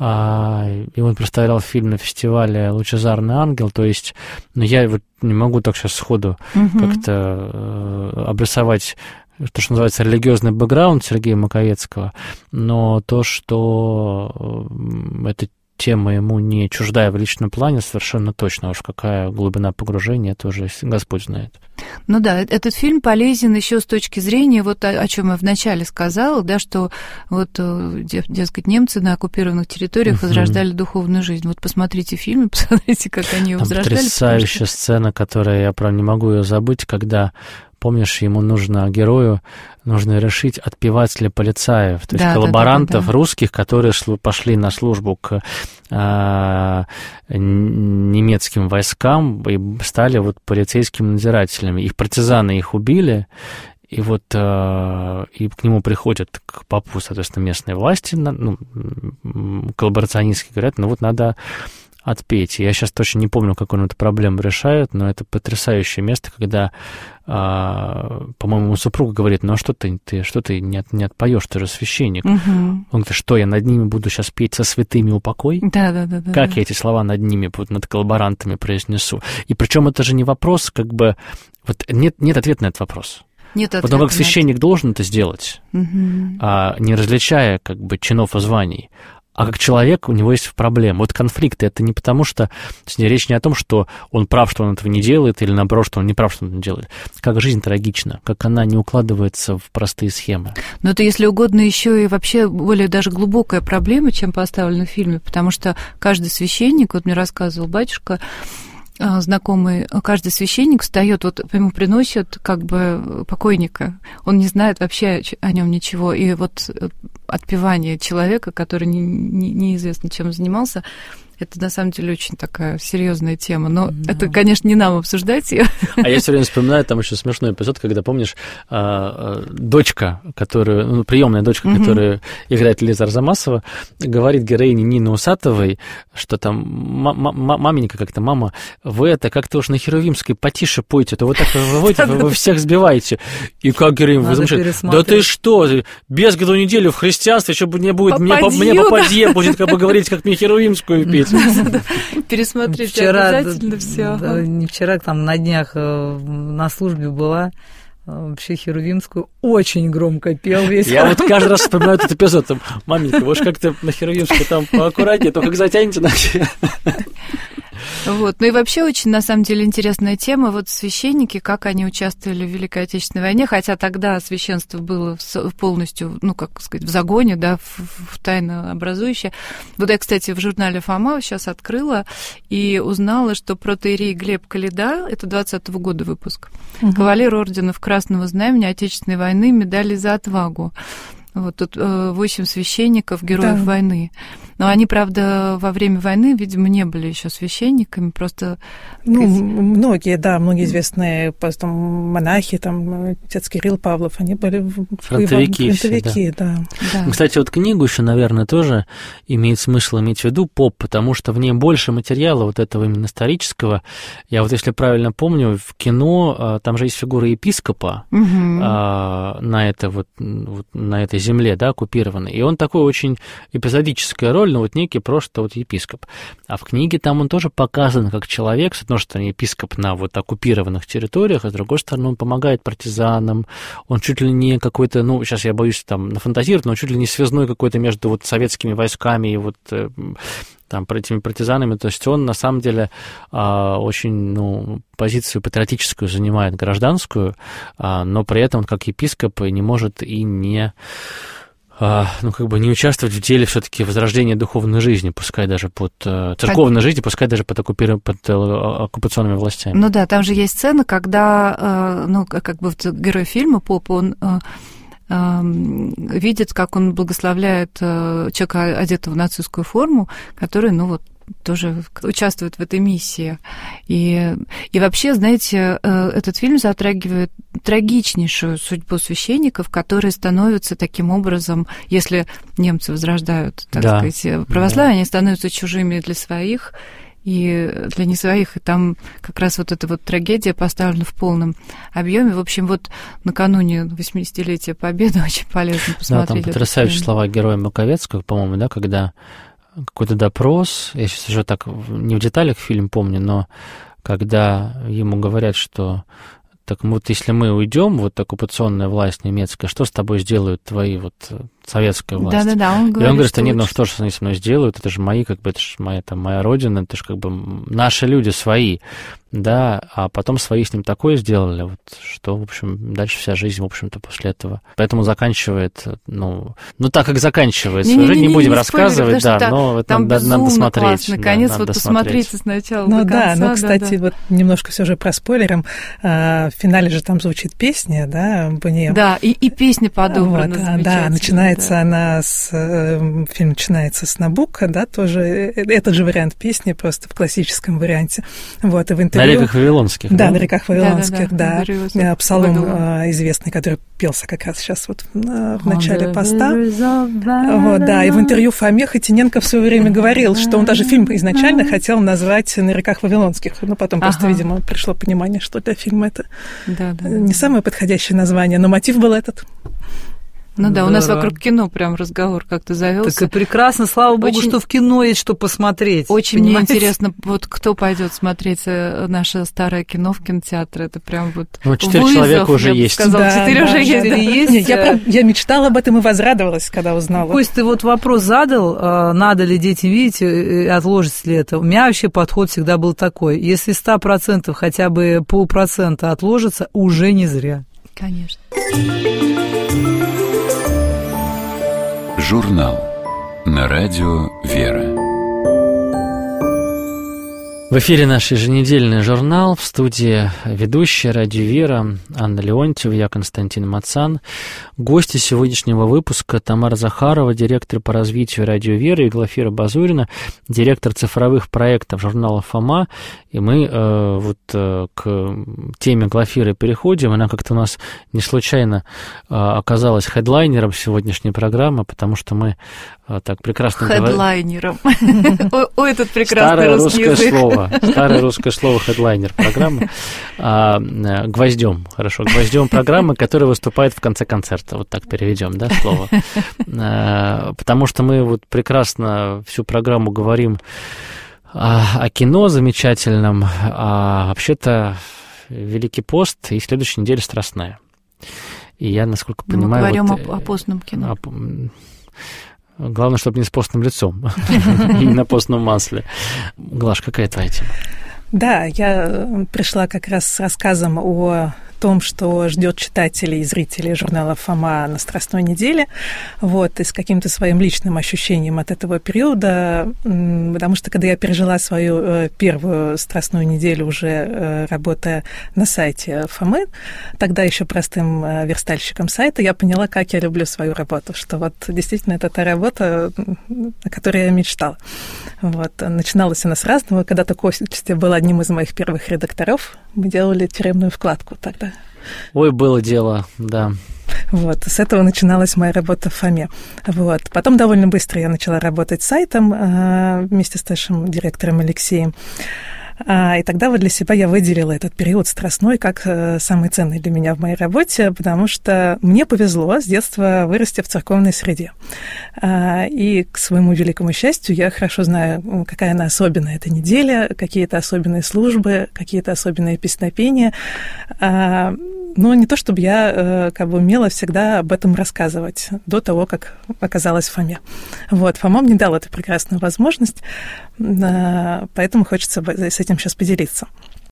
и он представлял фильм на фестивале «Лучезарный ангел». То есть, ну, я вот не могу так сейчас сходу угу. как-то обрисовать то, что называется религиозный бэкграунд Сергея Маковецкого, но то, что это тема ему не чуждая в личном плане, совершенно точно. Уж какая глубина погружения, это уже Господь знает. Ну да, этот фильм полезен еще с точки зрения, вот о, о чем я вначале сказала, да, что вот, дескать, немцы на оккупированных территориях uh-huh. возрождали духовную жизнь. Вот посмотрите фильм, посмотрите, как они ее возрождали. Потрясающая что... сцена, которая, я прям не могу ее забыть, когда... Помнишь, ему нужно, герою, нужно решить, отпевать ли полицаев, то да, есть коллаборантов да, да, да, да. русских, которые пошли на службу к а, немецким войскам и стали вот полицейскими надзирателями. Их партизаны их убили, и вот а, и к нему приходят, к попу, соответственно, местные власти, ну, коллаборационистские, говорят, ну вот надо... отпеть. Я сейчас точно не помню, как он эту проблему решает, но это потрясающее место, когда, а, по-моему, супруга говорит, ну а что ты, ты, что ты не, от, не отпоешь, ты же священник. Угу. Он говорит, что я над ними буду сейчас петь со святыми упокой? Да, да, да. Как да. я эти слова над ними, над коллаборантами произнесу? И причем это же не вопрос, как бы, вот нет, нет ответа на этот вопрос. Нет ответа. Потому как священник должен это сделать, угу. а, не различая как бы чинов и званий. А как человек у него есть проблемы. Вот конфликты — это не потому, что... Речь не о том, что он прав, что он этого не делает, или наоборот, что он не прав, что он это делает. Как жизнь трагична, как она не укладывается в простые схемы. Но это, если угодно, еще и вообще более даже глубокая проблема, чем поставлена в фильме, потому что каждый священник, вот мне рассказывал батюшка, знакомый, каждый священник встает, вот ему приносят как бы покойника, он не знает вообще о нем ничего, и вот отпевание человека, который не, не, неизвестно чем занимался, это на самом деле очень такая серьезная тема. Но да. это, конечно, не нам обсуждать ее. А я все время вспоминаю, там еще смешной эпизод, когда, помнишь, дочка, которую, ну, приемная дочка, угу. которую играет Лиза Арзамасова, говорит героине Нины Усатовой, что там маменька как-то, мама, вы это как-то уж на Херувимской потише пойте, то вы так выводите, вы всех сбиваете. И как героиня возмущает, да ты что, без году неделю в христианстве, еще мне будет, мне попадье будет как бы говорить, как мне Херувимскую петь. Пересмотреть вчера, обязательно да, все. Да, не вчера, там на днях на службе была, вообще Херувимскую очень громко пел весь. Я вот каждый раз вспоминаю этот эпизод, там, маменька, вы же как-то на Херувимскую там поаккуратнее, только как затянете на Вот. Ну и вообще очень, на самом деле, интересная тема. Вот священники, как они участвовали в Великой Отечественной войне, хотя тогда священство было полностью, ну, как сказать, в загоне, да, в, в тайно образующее. Вот я, кстати, в журнале «Фома» сейчас открыла и узнала, что протоиерей Глеб Каледа, это двадцатого года выпуск, угу. кавалер орденов Красного Знамени Отечественной войны, медали за отвагу. Вот тут восемь священников, героев да. войны. Но они, правда, во время войны, видимо, не были еще священниками, просто... Ну, сказать... многие, да, многие известные там, монахи, там, отец Кирилл Павлов, они были фронтовики, фронтовики да. Да. Да. Кстати, вот книгу еще, наверное, тоже имеет смысл иметь в виду, «Поп», потому что в ней больше материала вот этого именно исторического. Я вот, если правильно помню, в кино там же есть фигура епископа угу. а, на, это вот, вот, на этой земле, да, оккупированной, и он такой очень эпизодическая роль, ну вот некий просто вот епископ. А в книге там он тоже показан как человек, с одной стороны, епископ на вот оккупированных территориях, а с другой стороны, он помогает партизанам, он чуть ли не какой-то, ну, сейчас я боюсь там нафантазировать, но чуть ли не связной какой-то между вот советскими войсками и вот там этими партизанами, то есть он на самом деле очень, ну, позицию патриотическую занимает, гражданскую, но при этом он как епископ не может и не... ну, как бы не участвовать в деле все-таки возрождения духовной жизни, пускай даже под церковной жизни, пускай даже под, оккупи... под оккупационными властями. Ну да, там же есть сцена, когда, ну, как бы герой фильма Поп, он видит, как он благословляет человека, одетого в нацистскую форму, который, ну, вот, тоже участвует в этой миссии. И, и вообще, знаете, этот фильм затрагивает трагичнейшую судьбу священников, которые становятся таким образом, если немцы возрождают, так да. сказать, православие, да. они становятся чужими для своих и для не своих. И там как раз вот эта вот трагедия поставлена в полном объеме. В общем, вот накануне восьмидесятилетия Победы очень полезно посмотреть. Да, там потрясающие слова героя Маковецкого, по-моему, да, когда какой-то допрос, я сейчас уже так не в деталях фильм помню, но когда ему говорят, что так вот если мы уйдем, вот оккупационная власть немецкая, что с тобой сделают твои вот советская власть? Да-да-да, он говорит, И он говорит, что нет, ну что же они со мной сделают, это же мои, как бы, это же моя, там, моя родина, это же как бы наши люди свои, да, а потом свои с ним такое сделали, вот, что, в общем, дальше вся жизнь, в общем-то, после этого. Поэтому заканчивает, ну, ну так, как заканчивается, не, уже не, не, не будем не рассказывать, да, там, но там надо, надо смотреть. Наконец, да, вот надо посмотрите смотреть. сначала ну, до да, конца. Ну, кстати, да, да. вот немножко все же про спойлером. В финале же там звучит песня, да, Бонием. Да, и, и песня подобрана вот, замечательно. Да, начинается да. она с... Фильм начинается с Набука, да, тоже этот же вариант песни, просто в классическом варианте. Вот, и в интервью... На реках Вавилонских. Да, да? на реках Вавилонских, да. да, да. да. Псалом выдумала. Известный, который пелся как раз сейчас вот в начале поста. Вот, да, и в интервью Фоме Хотиненко в свое время говорил, что он даже фильм изначально хотел назвать «На реках Вавилонских», но потом ага. просто, видимо, пришло понимание, что для фильма это да, да, не да. самое подходящее название, но мотив был этот. Ну да, да, у нас вокруг кино прям разговор как-то завелся. Так и прекрасно, слава богу, очень, что в кино есть что посмотреть. Очень понимаете? Мне интересно, вот кто пойдет смотреть наше старое кино в кинотеатр, это прям вот ну, четыре вызов, человека уже есть. Сказала, да, четыре да, уже да, есть. Да, да. есть. Нет, я, я мечтала об этом и возрадовалась, когда узнала. Кость, ты вот вопрос задал, надо ли детям видеть, отложится ли это. У меня вообще подход всегда был такой. Если сто процентов хотя бы полпроцента отложится, уже не зря. Конечно. Журнал на радио «Вера». В эфире наш еженедельный журнал, в студии ведущая радио «Вера» Анна Леонтьева, я Константин Мацан. Гости сегодняшнего выпуска Тамара Захарова, директор по развитию радио «Вера», и Глафира Базурина, директор цифровых проектов журнала «Фома». И мы э, вот э, к теме Глафиры переходим. Она как-то у нас не случайно э, оказалась хедлайнером сегодняшней программы, потому что мы э, так прекрасно говорим. Хедлайнером. Ой, этот прекрасный русский язык. Слово, старое русское слово хедлайнер программы. А, гвоздем, хорошо, гвоздем программы, которая выступает в конце концерта. Вот так переведем, да, слово. А, потому что мы вот прекрасно всю программу говорим о, о кино замечательном, а вообще-то Великий пост и следующая неделя Страстная. И я, насколько понимаю... Мы говорим вот, о, о постном кино. О, Главное, чтобы не с постным лицом и на постном масле. Глаш, какая твоя тема? Да, я пришла как раз с рассказом о том, что ждет читателей и зрителей журнала «Фома» на Страстной неделе, вот, и с каким-то своим личным ощущением от этого периода, потому что когда я пережила свою первую Страстную неделю, уже работая на сайте «Фомы», тогда еще простым верстальщиком сайта, я поняла, как я люблю свою работу, что вот действительно это та работа, о которой я мечтала. Вот. Начиналась она с разного. Когда-то Костя был одним из моих первых редакторов. Мы делали тюремную вкладку тогда. Ой, было дело, да. Вот, с этого начиналась моя работа в Фоме. Вот. Потом довольно быстро я начала работать с сайтом вместе с нашим директором Алексеем. И тогда вот для себя я выделила этот период страстной как самый ценный для меня в моей работе, потому что мне повезло с детства вырасти в церковной среде. И к своему великому счастью я хорошо знаю, какая она особенная эта неделя, какие-то особенные службы, какие-то особенные песнопения. Но не то, чтобы я как бы умела всегда об этом рассказывать до того, как оказалась в Фоме. Вот, Фома мне дал эту прекрасную возможность, поэтому хочется с этим сейчас поделиться.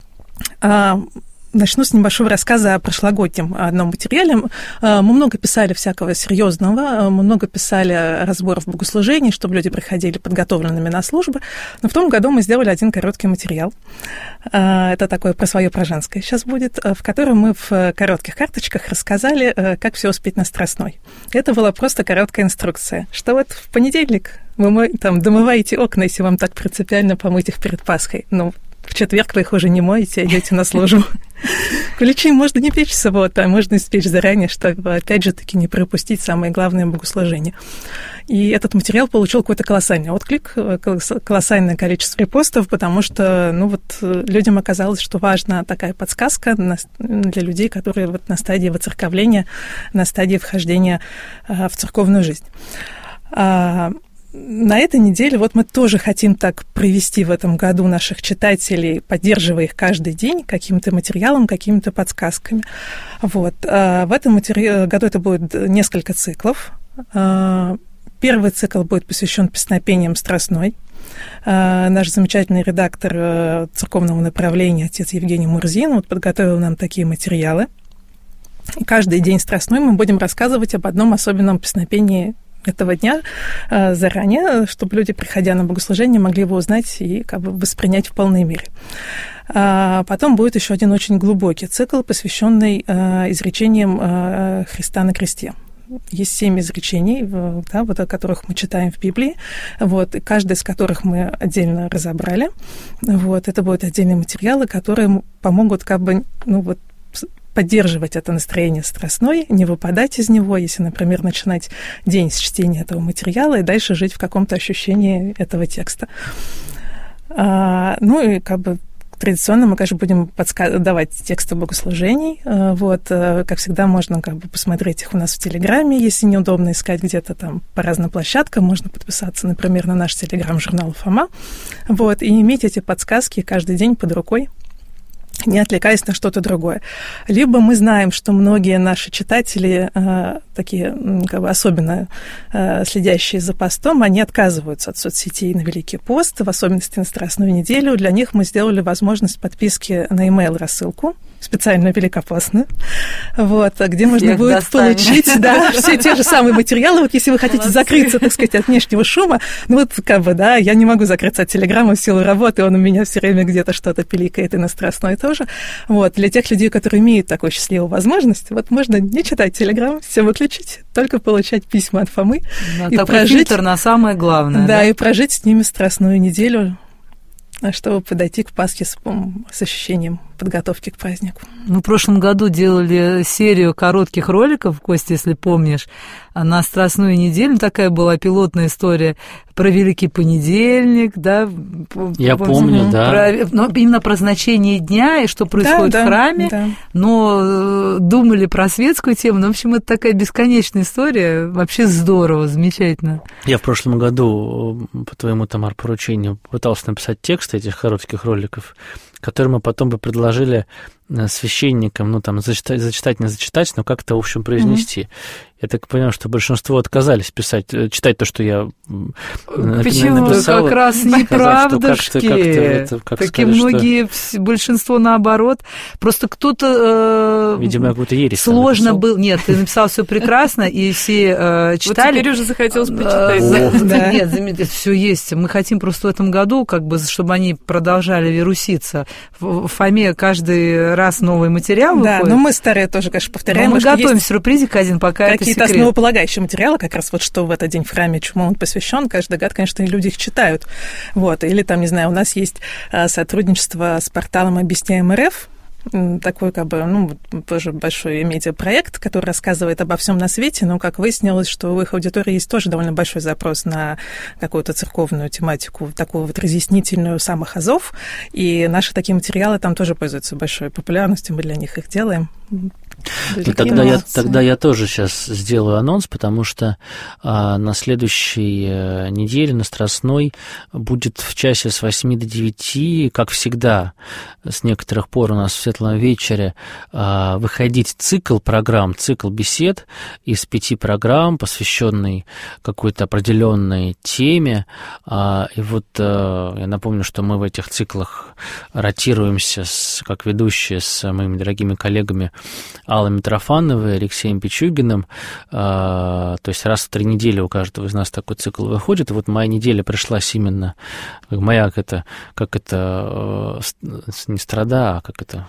Начну с небольшого рассказа о прошлогоднем одном материале. Мы много писали всякого серьезного, мы много писали разборов богослужений, чтобы люди приходили подготовленными на службы. Но в том году мы сделали один короткий материал. Это такое про свое, про женское сейчас будет, в котором мы в коротких карточках рассказали, как все успеть на Страстной. Это была просто короткая инструкция, что вот в понедельник вы там домываете окна, если вам так принципиально помыть их перед Пасхой. Ну, в четверг вы их уже не моете, идете на службу. Куличи можно не печь в субботу, а можно испечь заранее, чтобы, опять же, таки не пропустить самое главное богослужение. И этот материал получил какой-то колоссальный отклик, колоссальное количество репостов, потому что, ну вот, людям оказалось, что важна такая подсказка для людей, которые вот на стадии воцерковления, на стадии вхождения в церковную жизнь. На этой неделе вот мы тоже хотим так провести в этом году наших читателей, поддерживая их каждый день каким-то материалом, какими-то подсказками. Вот. В этом матери... году это будет несколько циклов. Первый цикл будет посвящен песнопениям Страстной. Наш замечательный редактор церковного направления, отец Евгений Мурзин, вот подготовил нам такие материалы. Каждый день Страстной мы будем рассказывать об одном особенном песнопении этого дня заранее, чтобы люди, приходя на богослужение, могли его узнать и как бы воспринять в полной мере. Потом будет еще один очень глубокий цикл, посвященный изречениям Христа на кресте. Есть семь изречений, да, вот, о которых мы читаем в Библии, вот, и каждый из которых мы отдельно разобрали. Вот, это будут отдельные материалы, которые помогут как бы, ну, вот, поддерживать это настроение страстной, не выпадать из него, если, например, начинать день с чтения этого материала и дальше жить в каком-то ощущении этого текста. А, ну и как бы традиционно мы, конечно, будем подска- давать тексты богослужений. А, вот, как всегда, можно как бы посмотреть их у нас в Телеграме, если неудобно искать где-то там по разным площадкам, можно подписаться, например, на наш Телеграм-журнал «Фома», вот, и иметь эти подсказки каждый день под рукой, не отвлекаясь на что-то другое. Либо мы знаем, что многие наши читатели, э, такие как бы особенно э, следящие за постом, они отказываются от соцсетей на Великий пост, в особенности на Страстную неделю. Для них мы сделали возможность подписки на email-рассылку, специально великопостную, вот, где можно Всех будет достанем. получить да, все те же самые материалы. Вот если вы хотите Молодцы. закрыться, так сказать, от внешнего шума, ну вот как бы, да, я не могу закрыться от Телеграма в силу работы, он у меня все время где-то что-то пиликает, и на Страстной тоже. Вот, для тех людей, которые имеют такую счастливую возможность, вот можно не читать Телеграм, все выключить, только получать письма от Фомы. Да, и такой прожить, фильтр на самое главное. Да, да, и прожить с ними Страстную неделю, чтобы подойти к Пасхе с, с ощущением подготовки к празднику. Мы в прошлом году делали серию коротких роликов, Костя, если помнишь, на Страстную неделю. Такая была пилотная история про Великий понедельник, да? Я помню, про, да. Про, но именно про значение дня и что происходит да, в храме, да, да. Но думали про светскую тему. Ну, в общем, это такая бесконечная история. Вообще здорово, замечательно. Я в прошлом году по твоему, Тамар, поручению пытался написать текст этих коротких роликов, которые мы потом бы предложили священникам, ну, там, зачитать, зачитать не зачитать, но как-то, в общем, произнести. Mm-hmm. Я так понимаю, что большинство отказались писать, читать то, что я Почему? написал. Как раз неправдушки. Такие многие, что... большинство наоборот. Просто кто-то... Э, Видимо, какую-то ересь сложно был. Нет, ты написал все прекрасно, и все э, читали. Вот теперь уже захотелось почитать. Нет, все есть. Мы хотим просто в этом году, как бы, чтобы они продолжали вируситься. В Фоме каждый раз новый материал выходит. Да, но мы старые тоже, конечно, повторяем. Мы готовим сюрпризик один, пока это какие-то основополагающие материалы, как раз вот что в этот день в храме, чему он посвящен, каждый год, конечно, люди их читают. Вот. Или там, не знаю, у нас есть сотрудничество с порталом «Объясняем РФ», такой, как бы, ну, тоже большой медиапроект, который рассказывает обо всем на свете, но, как выяснилось, что в их аудитории есть тоже довольно большой запрос на какую-то церковную тематику, такую вот разъяснительную самых азов, и наши такие материалы там тоже пользуются большой популярностью, мы для них их делаем. Тогда я, тогда я тоже сейчас сделаю анонс, потому что а, на следующей а, неделе на Страстной будет в часе с восьми до девяти, как всегда, с некоторых пор у нас в Светлом вечере а, выходить цикл программ, цикл бесед из пяти программ, посвященный какой-то определенной теме. А, и вот а, я напомню, что мы в этих циклах ротируемся с, как ведущие с моими дорогими коллегами Аллой Митрофановой, Алексеем Пичугиным. То есть раз в три недели у каждого из нас такой цикл выходит. И вот моя неделя пришлась именно, моя, как это, как это, не страда, а как это...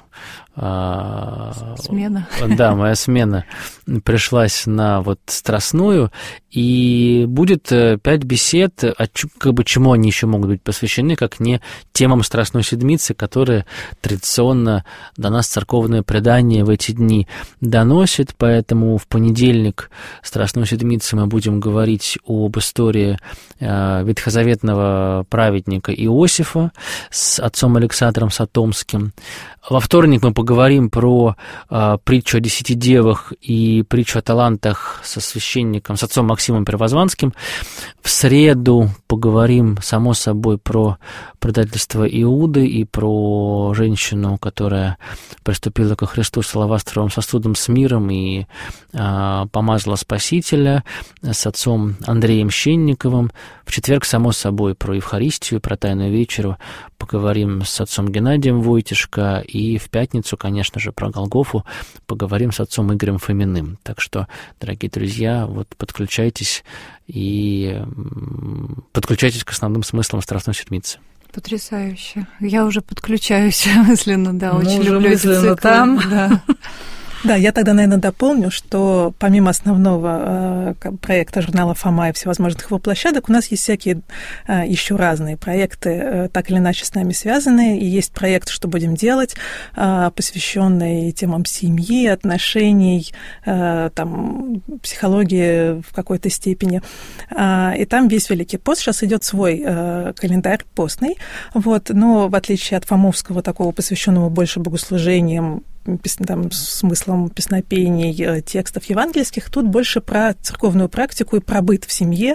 Смена. Да, моя смена пришлась на вот Страстную, и будет пять бесед, как бы чему они еще могут быть посвящены, как не темам Страстной Седмицы, которые традиционно до нас церковное предание в эти дни доносит, поэтому в понедельник Страстной Седмицы мы будем говорить об истории ветхозаветного праведника Иосифа с отцом Александром Сатомским. Во вторник мы поговорим про э, притчу о десяти девах и притчу о талантах со священником, с отцом Максимом Первозванским. В среду поговорим, само собой, про предательство Иуды и про женщину, которая приступила ко Христу с алавастровым сосудом с миром и э, помазала Спасителя, с отцом Андреем Щенниковым. В четверг, само собой, про Евхаристию, про Тайную вечеру поговорим с отцом Геннадием Войтишко. И в пятницу, конечно же, про Голгофу поговорим с отцом Игорем Фоминым. Так что, дорогие друзья, вот подключайтесь и подключайтесь к основным смыслам Страстной Седмицы. Потрясающе. Я уже подключаюсь мысленно, да, Мы очень уже люблю эти циклы. Там. Да. Да, я тогда, наверное, дополню, что помимо основного э, проекта журнала «Фома» и всевозможных его площадок, у нас есть всякие э, еще разные проекты, э, так или иначе с нами связанные. И есть проект «Что будем делать?», э, посвященный темам семьи, отношений, э, там, психологии в какой-то степени. Э, и там весь Великий пост. Сейчас идет свой э, календарь постный. Вот, но в отличие от фомовского, такого посвященного больше богослужениям, там, смыслом песнопений, текстов евангельских, тут больше про церковную практику и про быт в семье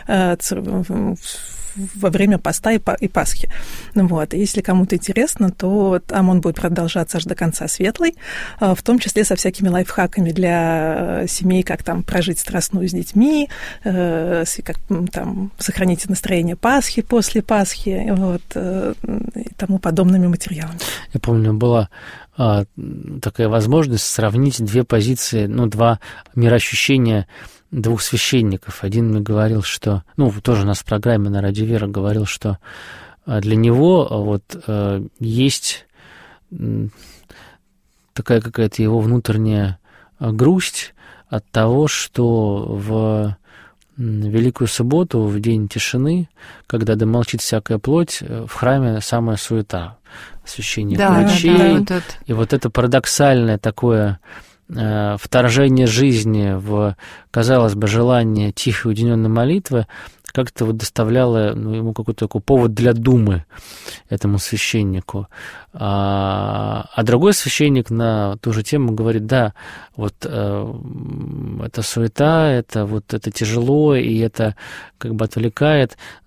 во время поста и Пасхи. Вот. И если кому-то интересно, то там он будет продолжаться аж до конца светлый, в том числе со всякими лайфхаками для семей, как там прожить Страстную с детьми, как там сохранить настроение Пасхи после Пасхи, вот, и тому подобными материалами. Я помню, была а, такая возможность сравнить две позиции, ну, два мироощущения двух священников. Один мне говорил, что, ну, тоже у нас в программе на Радио Вера говорил, что для него вот есть такая какая-то его внутренняя грусть от того, что в Великую Субботу, в день тишины, когда да молчит всякая плоть, в храме самая суета. Священник да, речей, да, вот это. И вот это парадоксальное такое вторжение жизни в, казалось бы, желание тихой уединенной молитвы как-то вот доставляло, ну, ему какой-то такой повод для думы, этому священнику. А, а другой священник на ту же тему говорит, да, вот э, это суета, это вот это тяжело, и это как бы отвлекает,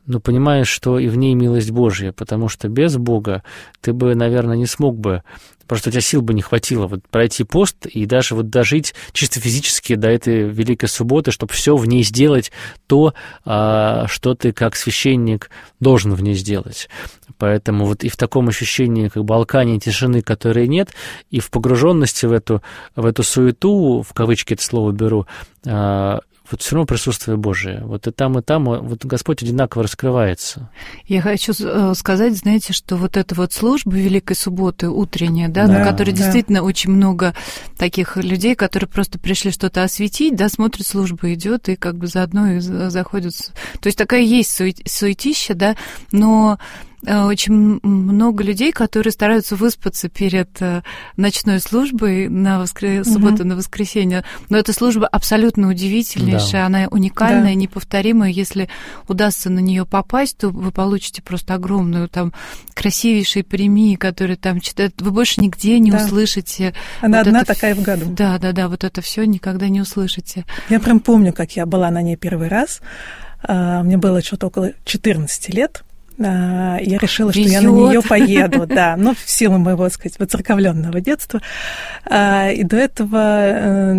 но понимаешь, что и в ней милость Божья, потому что без Бога ты бы, наверное, не смог бы, просто у тебя сил бы не хватило вот пройти пост и даже вот дожить чисто физически до этой Великой Субботы, чтобы все в ней сделать то, что ты как священник должен в ней сделать. Поэтому вот и в таком ощущении как бы алкания, тишины, которой нет, и в погруженности в эту, в эту суету, в кавычки это слово беру, вот все равно присутствие Божие. Вот и там, и там вот Господь одинаково раскрывается. Я хочу сказать, знаете, что вот эта вот служба Великой Субботы, утренняя, да, да на которой да. действительно очень много таких людей, которые просто пришли что-то осветить, да, смотрят, служба идет и как бы заодно и заходят. То есть такая есть суетища, да, но очень много людей, которые стараются выспаться перед ночной службой на воскр... субботу, mm-hmm. на воскресенье. Но эта служба абсолютно удивительнейшая, да. она уникальная, да. неповторимая. Если удастся на нее попасть, то вы получите просто огромную там красивейшие премии, которые там читают. Вы больше нигде не да. услышите. Она вот одна это... такая в году. Да, да, да, вот это все никогда не услышите. Я прям помню, как я была на ней первый раз. Мне было что-то около четырнадцати лет. Я решила, Везёт. что я на нее поеду, да, ну, в силу моего, так сказать, воцерковленного детства. И до этого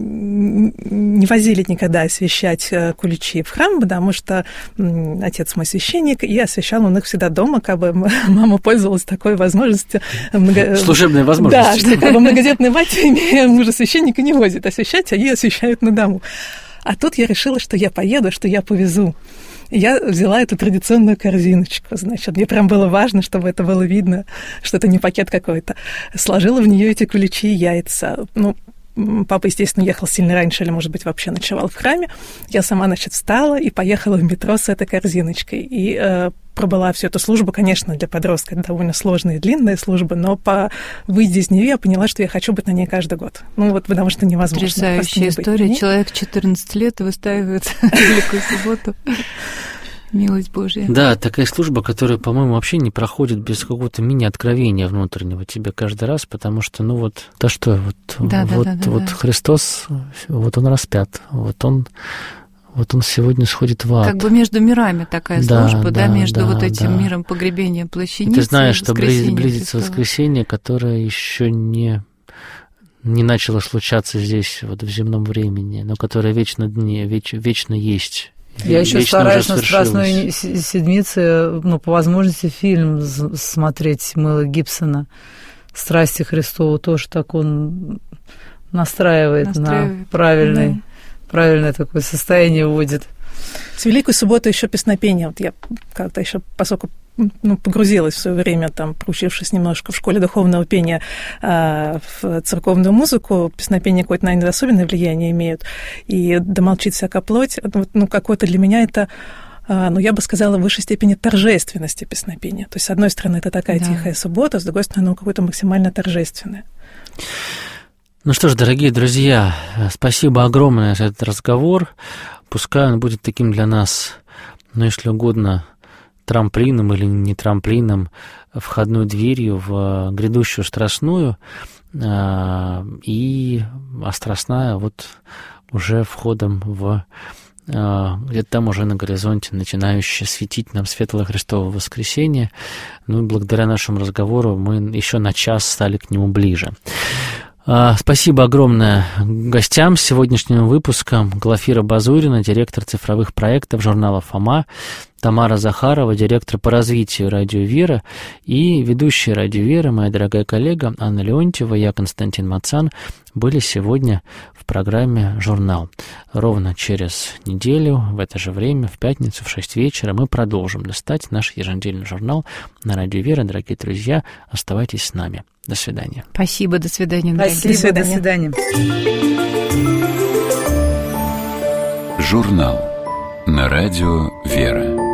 не возили никогда освящать куличи в храм, потому что отец мой священник, и освящал он их всегда дома, как бы мама пользовалась такой возможностью. Служебной возможностью. Да, что как бы многодетная мать, имея мужа священника, не возит освящать, а ей освящают на дому. А тут я решила, что я поеду, что я повезу. Я взяла эту традиционную корзиночку, значит, мне прям было важно, чтобы это было видно, что это не пакет какой-то. Сложила в нее эти куличи и яйца. Ну, папа, естественно, ехал сильно раньше или, может быть, вообще ночевал в храме. Я сама, значит, встала и поехала в метро с этой корзиночкой. И э, пробыла всю эту службу. Конечно, для подростка это довольно сложная и длинная служба, но по выйдя из нее я поняла, что я хочу быть на ней каждый год. Ну вот потому что невозможно. Потрясающая история. Человек четырнадцать лет выстаивает Великую Субботу. Милость Божья. Да, такая служба, которая, по-моему, вообще не проходит без какого-то мини-откровения внутреннего тебе каждый раз, потому что, ну вот, да что, вот, да, вот, да, да, вот да. Христос, вот он распят, вот он, вот он сегодня сходит в ад. Как бы между мирами такая да, служба, да, да, между да, вот этим да. миром погребения плащаницы. Ты знаешь, что близится Христова. воскресенье, которое еще не... не начало случаться здесь, вот в земном времени, но которое вечно дне, веч, вечно есть. Я еще стараюсь на Страстной Седмице, ну, по возможности, фильм смотреть Мэла Гибсона «Страсти Христовы». Тоже так он настраивает, настраивает. на правильный, да. правильное такое состояние вводит. С Великой Субботы еще песнопение. Вот я как-то еще, поскольку ну, погрузилась в свое время, там, проучившись немножко в школе духовного пения э, в церковную музыку, песнопения какое-то, наверное, особенное влияние имеют. И «Да молчит всяка плоть», ну, какое-то для меня это, э, ну, я бы сказала, в высшей степени торжественности песнопения. То есть, с одной стороны, это такая да. тихая суббота, с другой стороны, оно какое-то максимально торжественное. Ну что ж, дорогие друзья, спасибо огромное за этот разговор. Пускай он будет таким для нас, ну, если угодно, трамплином или не трамплином, входной дверью в грядущую страстную, и а страстная вот уже входом в где-то там уже на горизонте начинающее светить нам светлое Христово воскресенье. Ну и благодаря нашему разговору мы еще на час стали к нему ближе. Спасибо огромное гостям сегодняшнего выпуска. Глафира Базурина, директор цифровых проектов журнала «Фома», Тамара Захарова, директор по развитию «Радио Вера», и ведущая «Радио Вера», моя дорогая коллега Анна Леонтьева, я Константин Мацан, были сегодня в программе «Журнал». Ровно через неделю, в это же время, в пятницу, в шесть вечера, мы продолжим листать наш еженедельный журнал на «Радио Вера». Дорогие друзья, оставайтесь с нами. До свидания. Спасибо, до свидания. Спасибо, до свидания. До свидания. Журнал на радио «Вера».